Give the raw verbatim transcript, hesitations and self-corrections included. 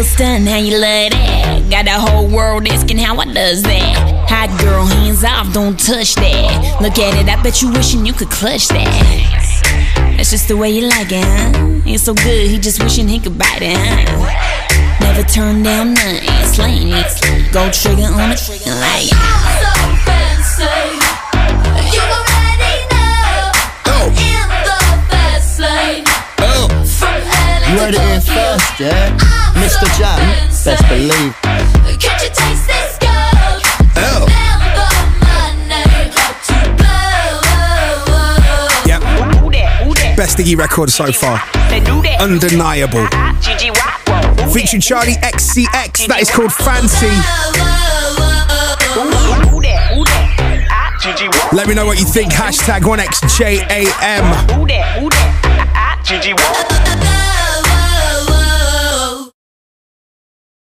stunned, how you love that? Got the whole world asking how I does that. Hot girl, hands off, don't touch that. Look at it, I bet you wishing you could clutch that. That's just the way you like it, huh? It's so good, he just wishing he could bite it, huh? Never turn down nothing, slaying it. Go trigger on it, like I'm so fancy. You already know. Oh. In the fast lane. Oh. From L A You heard it here first, yeah? Mister Jam, best believe. Can't you taste this gold? Oh. Remember my name, to blow. Yep. Best Iggy record so far. Undeniable. Featuring Charlie X C X. That is called Fancy. Let me know what you think. Hashtag one X J A M.